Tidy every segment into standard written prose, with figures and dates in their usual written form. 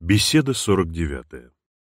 Беседа 49.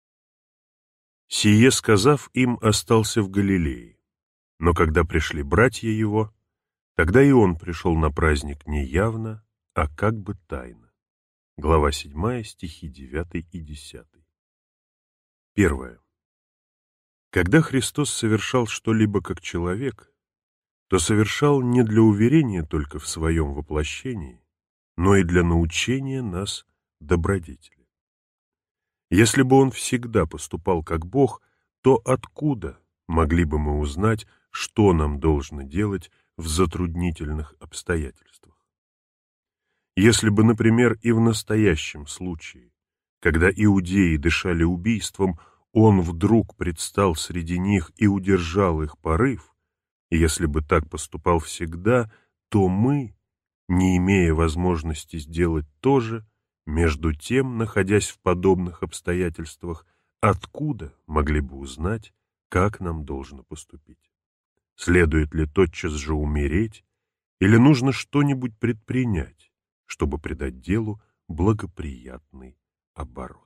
Сие сказав им, остался в Галилее. Но когда пришли братья его, тогда и он пришел на праздник не явно, а как бы тайно. Глава 7, стихи 9 и 10. 1. Когда Христос совершал что-либо как человек, то совершал не для уверения только в своем воплощении, но и для научения нас добродетели. Если бы он всегда поступал как Бог, то откуда могли бы мы узнать, что нам должно делать в затруднительных обстоятельствах? Если бы, например, и в настоящем случае, когда иудеи дышали убийством, он вдруг предстал среди них и удержал их порыв, и если бы так поступал всегда, то мы, не имея возможности сделать то же, между тем, находясь в подобных обстоятельствах, откуда могли бы узнать, как нам должно поступить? Следует ли тотчас же умереть, или нужно что-нибудь предпринять, чтобы придать делу благоприятный оборот?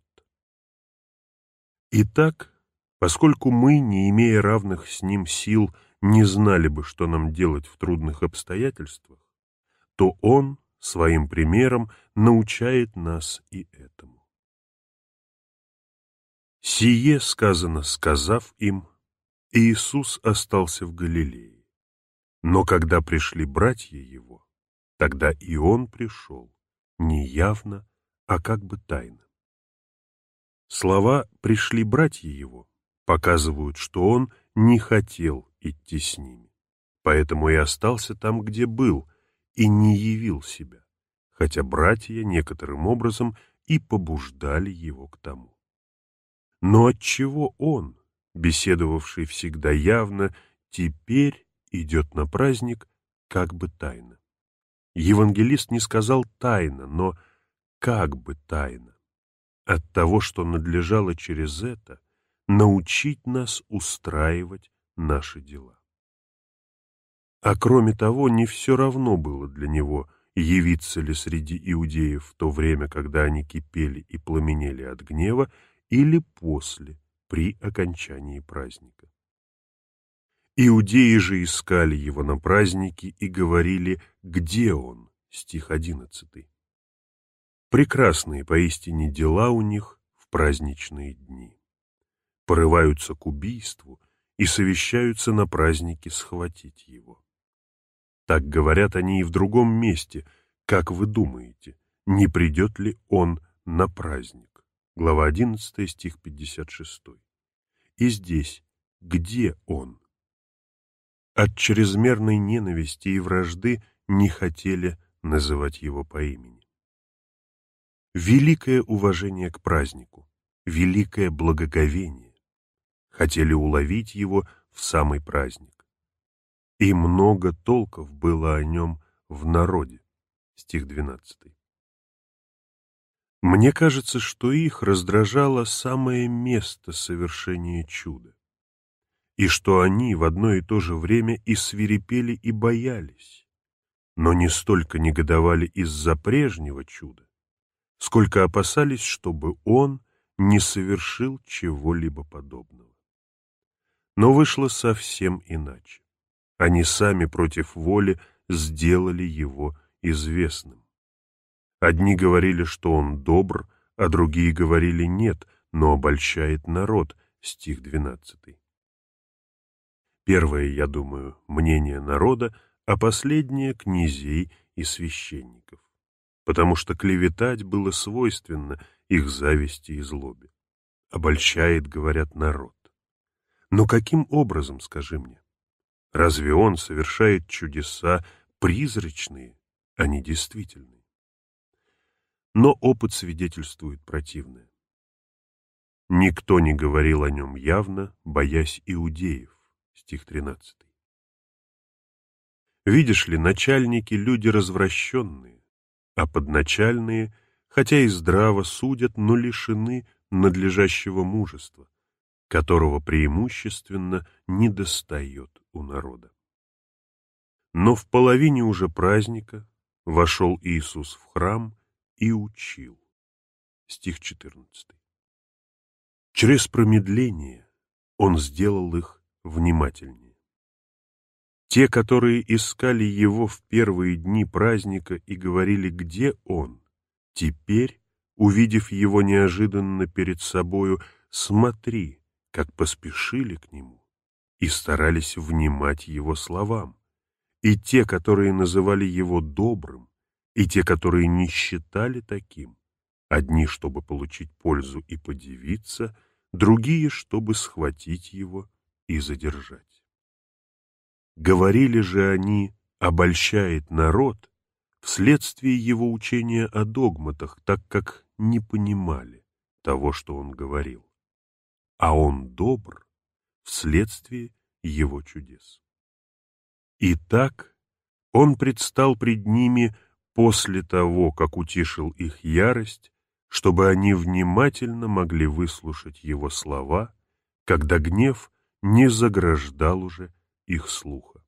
Итак, поскольку мы, не имея равных с ним сил, не знали бы, что нам делать в трудных обстоятельствах, то он своим примером научает нас и этому. Сие сказано, сказав им, Иисус остался в Галилее. Но когда пришли братья его, тогда и он пришел, не явно, а как бы тайно. Слова «пришли братья его» показывают, что он не хотел идти с ними, поэтому и остался там, где был, и не явил себя, хотя братья некоторым образом и побуждали его к тому. Но отчего он, беседовавший всегда явно, теперь идет на праздник как бы тайно? Евангелист не сказал тайно, но как бы тайно, от того, что надлежало через это научить нас устраивать наши дела. А кроме того, не все равно было для него, явиться ли среди иудеев в то время, когда они кипели и пламенели от гнева, или после, при окончании праздника. Иудеи же искали его на празднике и говорили: «Где он?» Стих 11. Прекрасные поистине дела у них в праздничные дни. Порываются к убийству и совещаются на празднике схватить его. Так говорят они и в другом месте. Как вы думаете, не придет ли он на праздник? Глава 11, стих 56. И здесь, где он? От чрезмерной ненависти и вражды не хотели называть его по имени. Великое уважение к празднику, великое благоговение. Хотели уловить его в самый праздник. И много толков было о нем в народе. Стих 12. Мне кажется, что их раздражало самое место совершения чуда, и что они в одно и то же время и свирепели, и боялись, но не столько негодовали из-за прежнего чуда, сколько опасались, чтобы он не совершил чего-либо подобного. Но вышло совсем иначе. Они сами против воли сделали его известным. Одни говорили, что он добр, а другие говорили нет, но обольщает народ. Стих 12. Первое, я думаю, мнение народа, а последнее — князей и священников, потому что клеветать было свойственно их зависти и злобе. Обольщает, говорят, народ. Но каким образом, скажи мне? Разве он совершает чудеса призрачные, а не действительные? Но опыт свидетельствует противное. Никто не говорил о нем явно, боясь иудеев. Стих 13. Видишь ли, начальники — люди развращенные, а подначальные, хотя и здраво судят, но лишены надлежащего мужества, которого преимущественно недостает у народа. Но в половине уже праздника вошел Иисус в храм и учил. стих 14. Через промедление он сделал их внимательнее. Те, которые искали его в первые дни праздника и говорили, где он, теперь, увидев его неожиданно перед собою, смотри, как поспешили к нему и старались внимать его словам. И те, которые называли его добрым, и те, которые не считали таким, одни, чтобы получить пользу и подивиться, другие, чтобы схватить его и задержать. Говорили же они, обольщает народ, вследствие его учения о догматах, так как не понимали того, что он говорил. А он добр вследствие его чудес. Итак, он предстал пред ними после того, как утишил их ярость, чтобы они внимательно могли выслушать его слова, когда гнев не заграждал уже их слуха.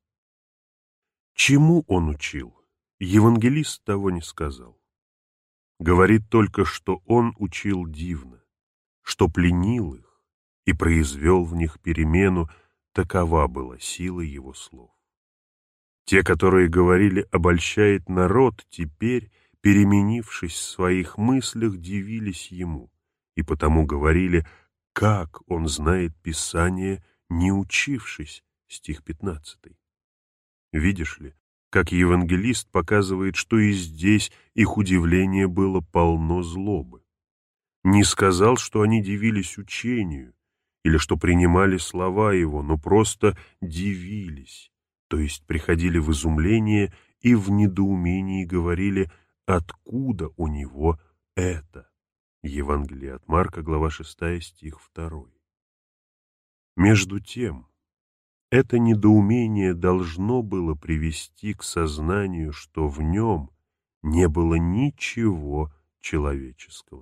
Чему он учил? Евангелист того не сказал. Говорит только, что он учил дивно, что пленил их и произвел в них перемену, такова была сила его слов. Те, которые говорили «обольщает народ», теперь, переменившись в своих мыслях, дивились ему, и потому говорили, как он знает Писание, не учившись, стих 15. Видишь ли, как евангелист показывает, что и здесь их удивление было полно злобы. Не сказал, что они дивились учению, или что принимали слова его, но просто дивились, то есть приходили в изумление и в недоумении говорили, откуда у него это. Евангелие от Марка, глава 6, стих 2. Между тем, это недоумение должно было привести к сознанию, что в нем не было ничего человеческого.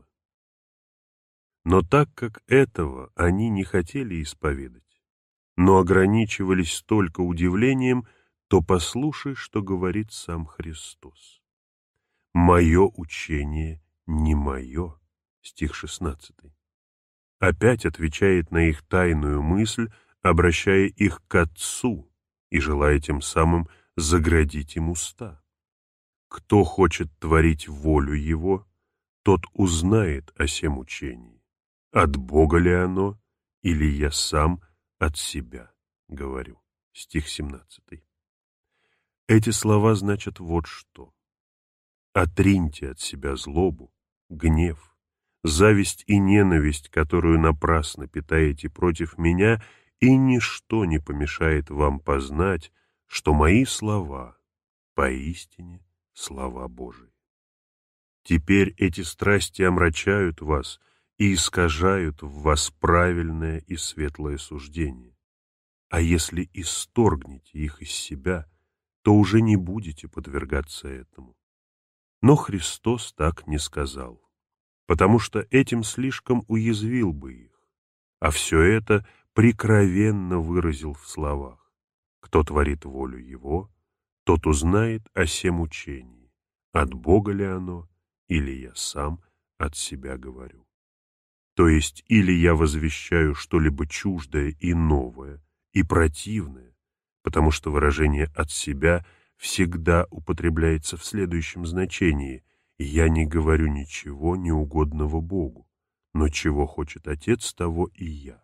Но так как этого они не хотели исповедать, но ограничивались только удивлением, то послушай, что говорит сам Христос. «Мое учение не мое», стих 16. Опять отвечает на их тайную мысль, обращая их к Отцу и желая тем самым заградить им уста. Кто хочет творить волю Его, тот узнает о сем учении. От Бога ли оно, или я сам от себя говорю. Стих 17. Эти слова значат вот что. Отриньте от себя злобу, гнев, зависть и ненависть, которую напрасно питаете против меня, и ничто не помешает вам познать, что мои слова поистине слова Божии. Теперь эти страсти омрачают вас и искажают в вас правильное и светлое суждение. А если исторгнете их из себя, то уже не будете подвергаться этому. Но Христос так не сказал, потому что этим слишком уязвил бы их, а все это прикровенно выразил в словах. Кто творит волю Его, тот узнает о сем учении, от Бога ли оно, или я сам от себя говорю. То есть или я возвещаю что-либо чуждое и новое, и противное, потому что выражение «от себя» всегда употребляется в следующем значении: «Я не говорю ничего неугодного Богу, но чего хочет Отец, того и я».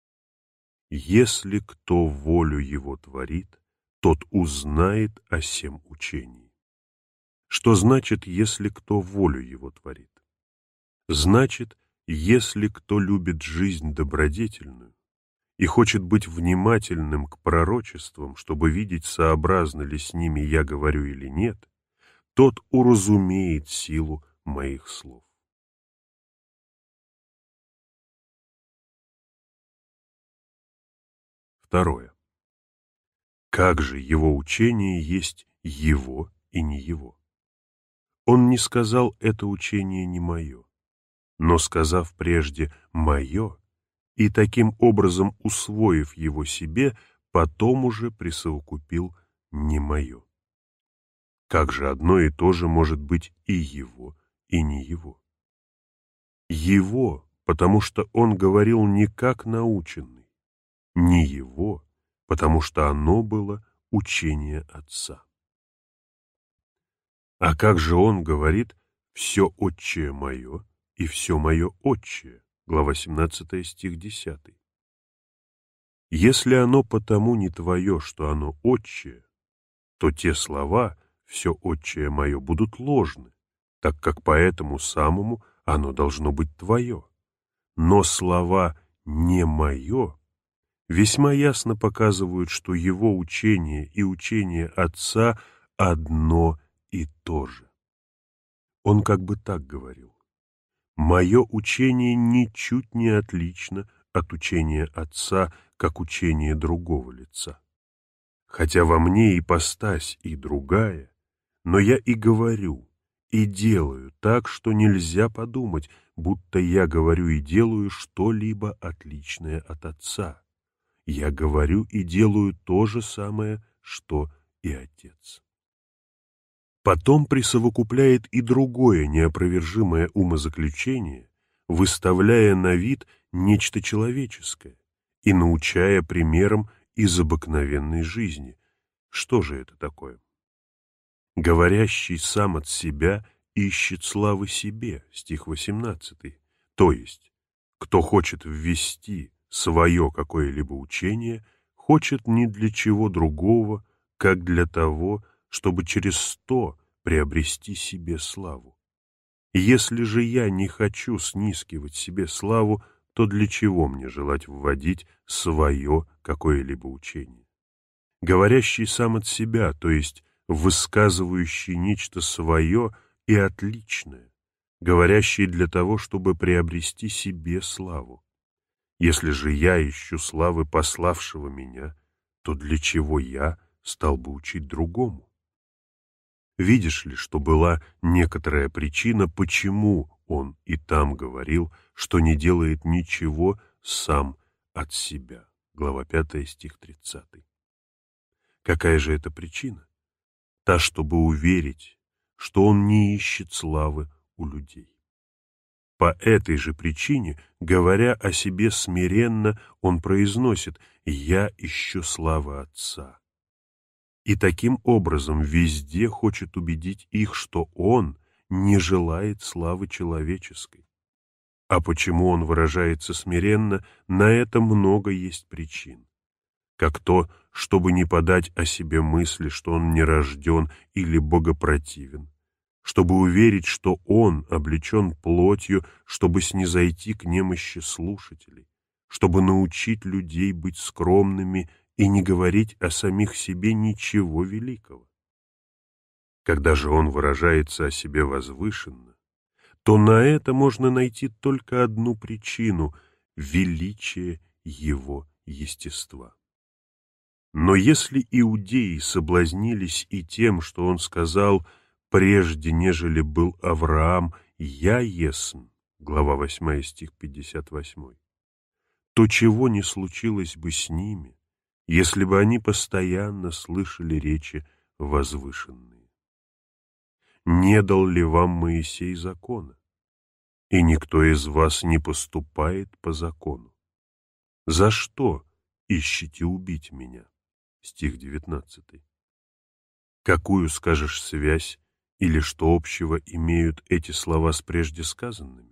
Если кто волю Его творит, тот узнает о сем учении. Что значит, если кто волю Его творит? Значит, если кто любит жизнь добродетельную и хочет быть внимательным к пророчествам, чтобы видеть, сообразно ли с ними я говорю или нет, тот уразумеет силу моих слов. Второе. Как же его учение есть его и не его? Он не сказал «это учение не мое», но, сказав прежде «мое», и таким образом, усвоив его себе, потом уже присовокупил «не мое». Как же одно и то же может быть и его, и не его? Его, потому что он говорил не как наученный, не его, потому что оно было учение Отца. А как же он говорит «все отчее мое» и «все мое отчее», глава 17, стих 10. Если оно потому не твое, что оно отчее, то те слова «все отчее мое» будут ложны, так как по этому самому оно должно быть твое. Но слова «не мое» весьма ясно показывают, что его учение и учение Отца одно и то же. Он как бы так говорил: «Мое учение ничуть не отлично от учения Отца, как учение другого лица. Хотя во мне ипостась и другая, но я и говорю, и делаю так, что нельзя подумать, будто я говорю и делаю что-либо отличное от Отца. Я говорю и делаю то же самое, что и Отец». Потом присовокупляет и другое неопровержимое умозаключение, выставляя на вид нечто человеческое и научая примером из обыкновенной жизни. Что же это такое? «Говорящий сам от себя ищет славы себе», стих 18. То есть, кто хочет ввести свое какое-либо учение, хочет ни для чего другого, как для того, чтобы через то приобрести себе славу. Если же я не хочу снискивать себе славу, то для чего мне желать вводить свое какое-либо учение? Говорящий сам от себя, то есть высказывающий нечто свое и отличное, говорящий для того, чтобы приобрести себе славу. Если же я ищу славы пославшего меня, то для чего я стал бы учить другому? Видишь ли, что была некоторая причина, почему он и там говорил, что не делает ничего сам от себя. Глава 5, стих 30. Какая же это причина? Та, чтобы уверить, что он не ищет славы у людей. По этой же причине, говоря о себе смиренно, он произносит «Я ищу славы Отца». И таким образом везде хочет убедить их, что он не желает славы человеческой. А почему он выражается смиренно, на это много есть причин. Как то, чтобы не подать о себе мысли, что он не рожден или богопротивен, чтобы уверить, что он облечен плотью, чтобы снизойти к немощи слушателей, чтобы научить людей быть скромными и не говорить о самих себе ничего великого. Когда же он выражается о себе возвышенно, то на это можно найти только одну причину — величие его естества. Но если иудеи соблазнились и тем, что он сказал «прежде, нежели был Авраам, я есмь», глава 8, стих 58, то чего не случилось бы с ними, если бы они постоянно слышали речи возвышенные? Не дал ли вам Моисей закона? И никто из вас не поступает по закону. За что ищете убить меня? Стих 19. Какую, скажешь, связь или что общего имеют эти слова с прежде сказанными?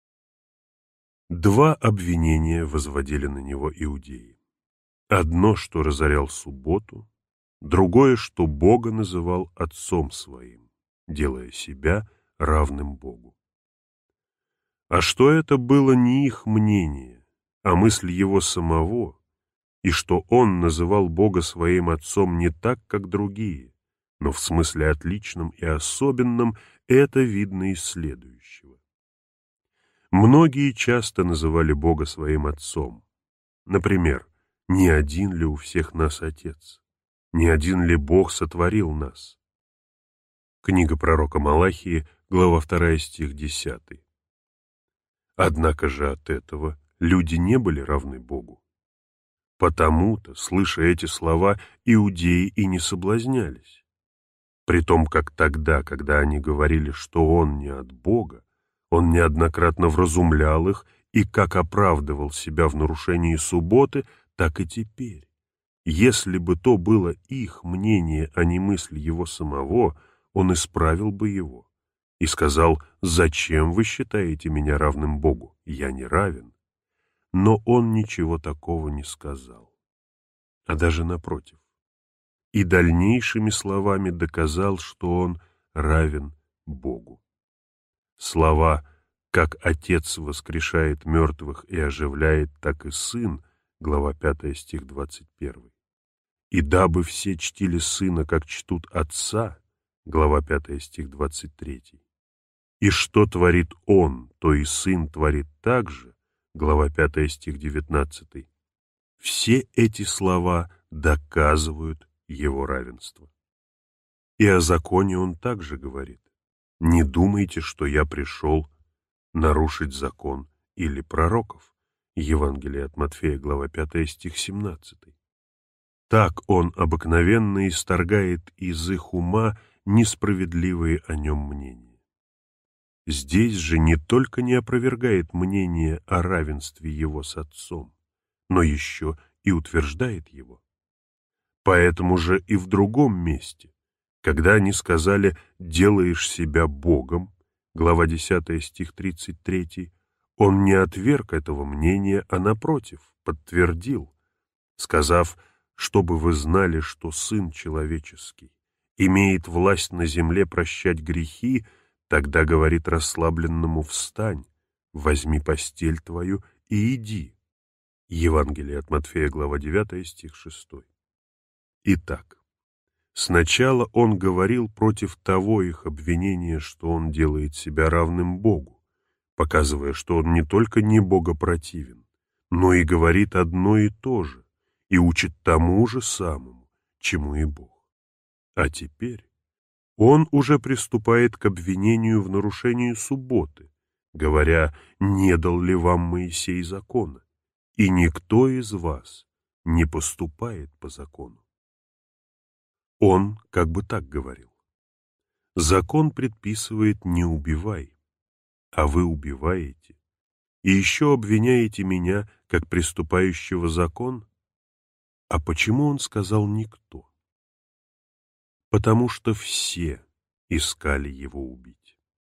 Два обвинения возводили на него иудеи. Одно, что разорял субботу, другое, что Бога называл отцом своим, делая себя равным Богу. А что это было не их мнение, а мысль его самого, и что он называл Бога своим отцом не так, как другие, но в смысле отличном и особенном, это видно из следующего. Многие часто называли Бога своим отцом. Например, «Не один ли у всех нас Отец? Не один ли Бог сотворил нас?» Книга пророка Малахии, глава 2, стих 10. Однако же от этого люди не были равны Богу. Потому-то, слыша эти слова, иудеи и не соблазнялись. При том, как тогда, когда они говорили, что он не от Бога, Он неоднократно вразумлял их и как оправдывал себя в нарушении субботы, так и теперь. Если бы то было их мнение, а не мысль его самого, он исправил бы его и сказал: «Зачем вы считаете меня равным Богу? Я не равен». Но он ничего такого не сказал, а даже напротив, и дальнейшими словами доказал, что он равен Богу. Слова «как Отец воскрешает мертвых и оживляет, так и Сын», глава 5, стих 21. «И дабы все чтили Сына, как чтут Отца», глава 5, стих 23. «И что творит Он, то и Сын творит так же», глава 5, стих 19. Все эти слова доказывают Его равенство. И о законе Он также говорит: «Не думайте, что я пришел нарушить закон или пророков». Евангелие от Матфея, глава 5, стих 17. Так Он обыкновенно исторгает из их ума несправедливые о Нем мнения. Здесь же не только не опровергает мнение о равенстве Его с Отцом, но еще и утверждает его. Поэтому же и в другом месте, когда они сказали «делаешь себя Богом», глава 10, стих 33, Он не отверг этого мнения, а напротив, подтвердил, сказав: «Чтобы вы знали, что Сын Человеческий имеет власть на земле прощать грехи, тогда говорит расслабленному: встань, возьми постель твою и иди». Евангелие от Матфея, глава 9, стих 6. Итак, сначала он говорил против того их обвинения, что он делает себя равным Богу, показывая, что он не только не богопротивен, но и говорит одно и то же, и учит тому же самому, чему и Бог. А теперь он уже приступает к обвинению в нарушении субботы, говоря: «Не дал ли вам Моисей закона? И никто из вас не поступает по закону». Он как бы так говорил: «Закон предписывает: не убивай, а вы убиваете, и еще обвиняете меня, как приступающего закон». А почему он сказал «никто»? Потому что все искали его убить.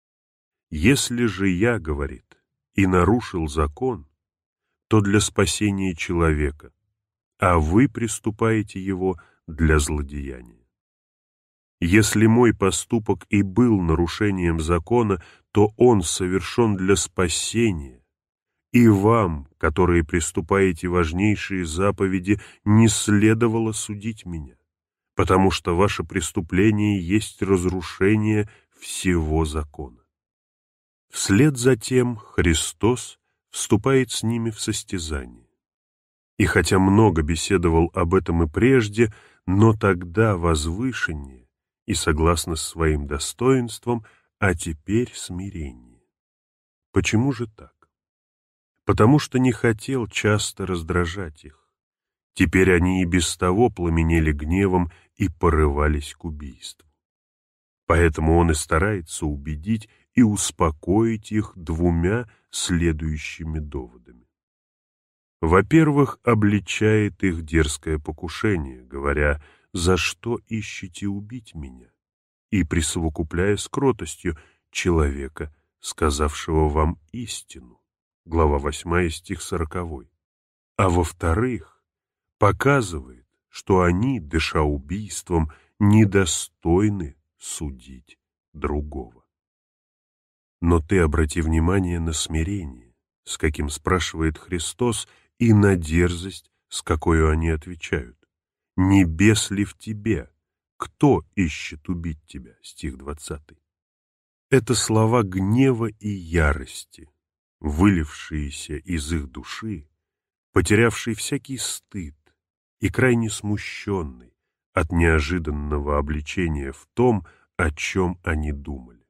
«Если же я, — говорит, — и нарушил закон, то для спасения человека, а вы приступаете его для злодеяния. Если мой поступок и был нарушением закона, то он совершен для спасения, и вам, которые приступаете важнейшие заповеди, не следовало судить меня, потому что ваше преступление есть разрушение всего закона». Вслед за тем Христос вступает с ними в состязание. И хотя много беседовал об этом и прежде, но тогда возвышение и согласно с своим достоинством, а теперь смирение. Почему же так? Потому что не хотел часто раздражать их. Теперь они и без того пламенели гневом и порывались к убийству. Поэтому он и старается убедить и успокоить их двумя следующими доводами. Во-первых, обличает их дерзкое покушение, говоря: «За что ищете убить меня?» и присовокупляя с кротостью: «человека, сказавшего вам истину», глава 8, стих 40. А во-вторых, показывает, что они, дыша убийством, недостойны судить другого. Но ты обрати внимание на смирение, с каким спрашивает Христос, и на дерзость, с какой они отвечают. «Не бес ли в тебе? Кто ищет убить тебя?» Стих 20. Это слова гнева и ярости, вылившиеся из их души, потерявшей всякий стыд и крайне смущенной от неожиданного обличения в том, о чем они думали.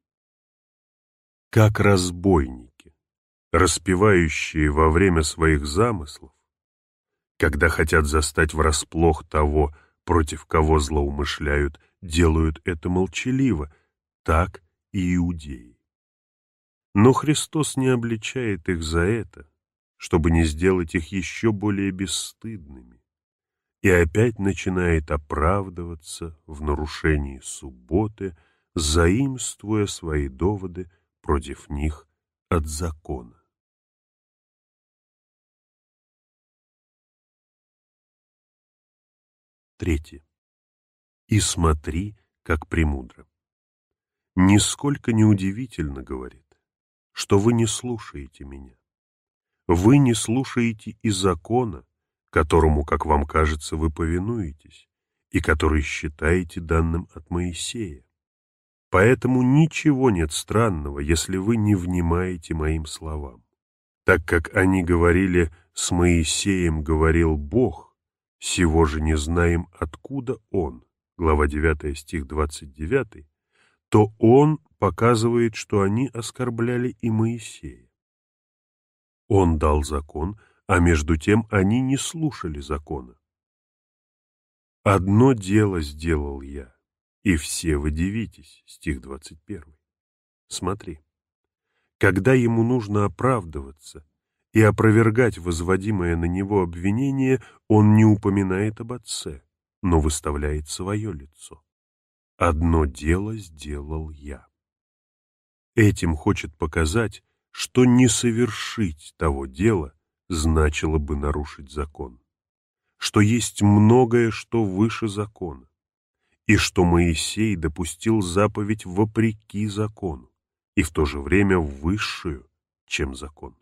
Как разбойники, распевающие во время своих замыслов, когда хотят застать врасплох того, против кого злоумышляют, делают это молчаливо, так и иудеи. Но Христос не обличает их за это, чтобы не сделать их еще более бесстыдными, и опять начинает оправдываться в нарушении субботы, заимствуя свои доводы против них от закона. Третье. «И смотри, как премудро». «Нисколько не удивительно, — говорит, — что вы не слушаете меня. Вы не слушаете и закона, которому, как вам кажется, вы повинуетесь, и который считаете данным от Моисея. Поэтому ничего нет странного, если вы не внимаете моим словам. Так как они говорили: с Моисеем говорил Бог, сего же не знаем, откуда он». Глава 9, стих 29. То он показывает, что они оскорбляли и Моисея. Он дал закон, а между тем они не слушали закона. «Одно дело сделал я, и все вы дивитесь». Стих 21. Смотри, когда ему нужно оправдываться и опровергать возводимое на него обвинение, он не упоминает об отце, но выставляет свое лицо. «Одно дело сделал я». Этим хочет показать, что не совершить того дела значило бы нарушить закон, что есть многое, что выше закона, и что Моисей допустил заповедь вопреки закону и в то же время высшую, чем закон.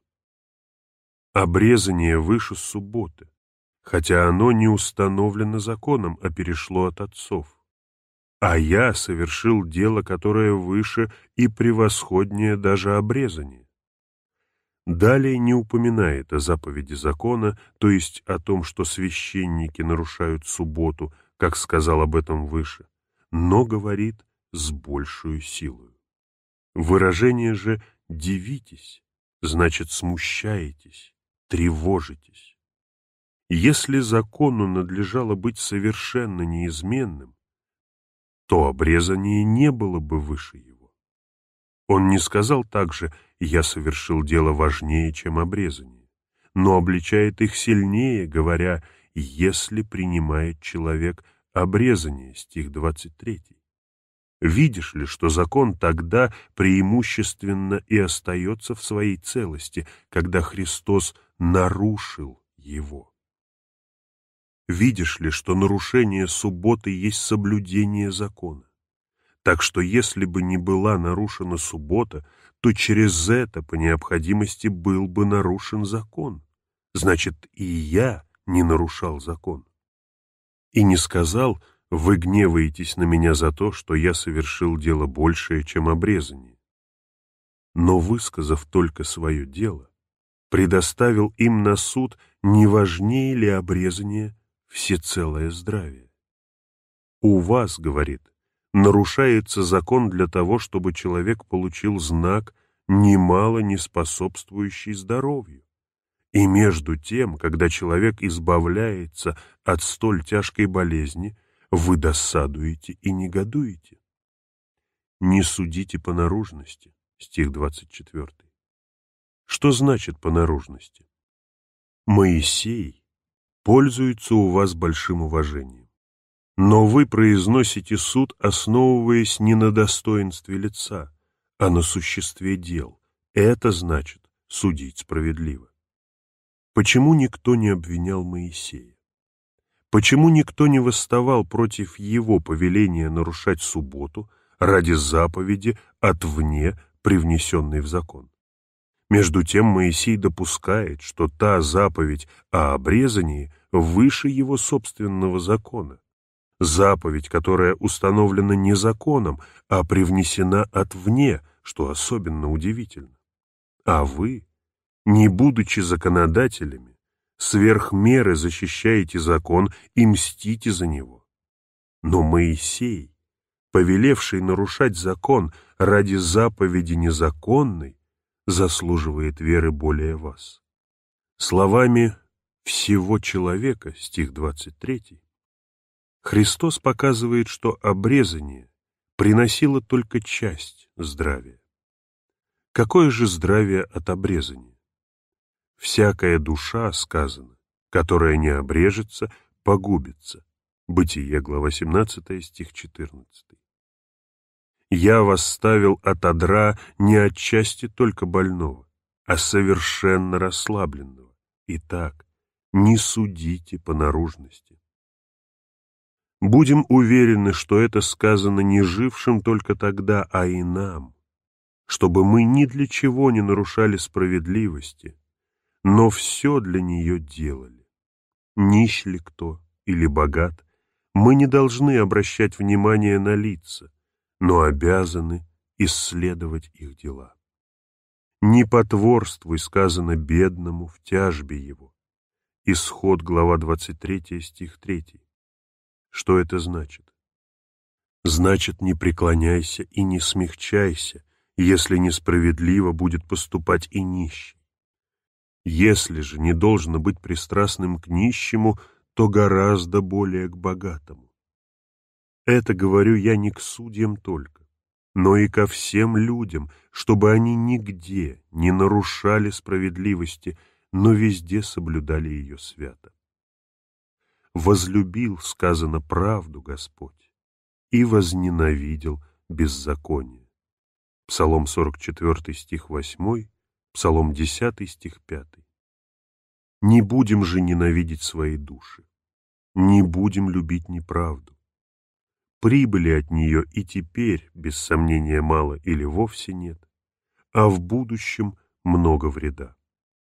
Обрезание выше субботы, хотя оно не установлено законом, а перешло от отцов. А я совершил дело, которое выше и превосходнее даже обрезания. Далее не упоминает о заповеди закона, то есть о том, что священники нарушают субботу, как сказал об этом выше, но говорит с большую силою. Выражение же «дивитесь» значит смущаетесь, тревожитесь. Если закону надлежало быть совершенно неизменным, то обрезание не было бы выше его. Он не сказал также: «Я совершил дело важнее, чем обрезание», но обличает их сильнее, говоря: «если принимает человек обрезание». Стих 23. Видишь ли, что закон тогда преимущественно и остается в своей целости, когда Христос нарушил его? Видишь ли, что нарушение субботы есть соблюдение закона? Так что если бы не была нарушена суббота, то через это по необходимости был бы нарушен закон. Значит, и я не нарушал закон. И не сказал: «Вы гневаетесь на меня за то, что я совершил дело большее, чем обрезание». Но, высказав только свое дело, предоставил им на суд, не важнее ли обрезание всецелое здравие. «У вас, — говорит, — нарушается закон для того, чтобы человек получил знак, немало не способствующий здоровью. И между тем, когда человек избавляется от столь тяжкой болезни, вы досадуете и негодуете. Не судите по наружности». Стих 24. Что значит по наружности? Моисей пользуется у вас большим уважением, но вы произносите суд, основываясь не на достоинстве лица, а на существе дел. Это значит судить справедливо. Почему никто не обвинял Моисея? Почему никто не восставал против его повеления нарушать субботу ради заповеди отвне, привнесенной в закон? Между тем Моисей допускает, что та заповедь о обрезании выше его собственного закона. Заповедь, которая установлена не законом, а привнесена отвне, что особенно удивительно. А вы, не будучи законодателями, сверх меры защищаете закон и мстите за него. Но Моисей, повелевший нарушать закон ради заповеди незаконной, заслуживает веры более вас. Словами «всего человека», стих 23, Христос показывает, что обрезание приносило только часть здравия. Какое же здравие от обрезания? Всякая душа, сказано, которая не обрежется, погубится. Бытие, глава 17, стих 14. Я восставил от одра не отчасти только больного, а совершенно расслабленного. Итак, не судите по наружности. Будем уверены, что это сказано не жившим только тогда, а и нам, чтобы мы ни для чего не нарушали справедливости, но все для нее делали. Нищ ли кто или богат, мы не должны обращать внимание на лица, но обязаны исследовать их дела. «Не потворствуй», сказано, бедному в тяжбе его. Исход, глава 23, стих 3. Что это значит? Значит, не преклоняйся и не смягчайся, если несправедливо будет поступать и нищий. Если же не должно быть пристрастным к нищему, то гораздо более к богатому. Это говорю я не к судьям только, но и ко всем людям, чтобы они нигде не нарушали справедливости, но везде соблюдали ее свято. Возлюбил, сказано, правду Господь, и возненавидел беззаконие. Псалом 44, стих 8, Псалом 10, стих 5. Не будем же ненавидеть свои души, не будем любить неправду. Прибыли от нее и теперь, без сомнения, мало или вовсе нет, а в будущем много вреда.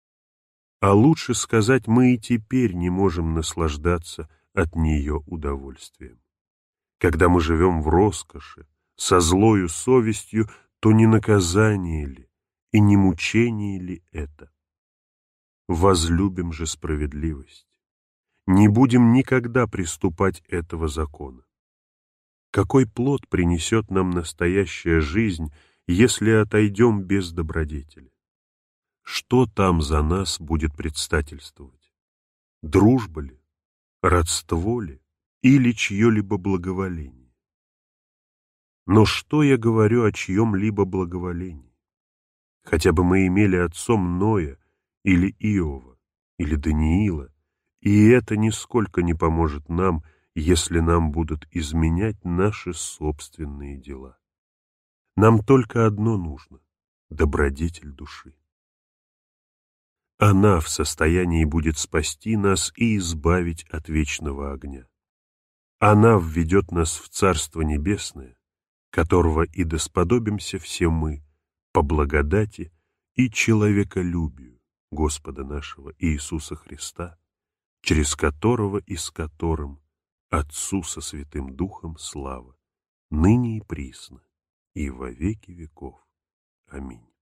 А лучше сказать, мы и теперь не можем наслаждаться от нее удовольствием. Когда мы живем в роскоши, со злою совестью, то не наказание ли и не мучение ли это? Возлюбим же справедливость. Не будем никогда приступать этого закона. Какой плод принесет нам настоящая жизнь, если отойдем без добродетели? Что там за нас будет предстательствовать? Дружба ли, родство ли или чье-либо благоволение? Но что я говорю о чьем-либо благоволении? Хотя бы мы имели отцом Ноя или Иова или Даниила, и это нисколько не поможет нам, если нам будут изменять наши собственные дела. Нам только одно нужно — добродетель души. Она в состоянии будет спасти нас и избавить от вечного огня. Она введет нас в Царство Небесное, которого и досподобимся все мы по благодати и человеколюбию Господа нашего Иисуса Христа, через которого и с которым Отцу со Святым Духом слава, ныне и присно, и во веки веков. Аминь.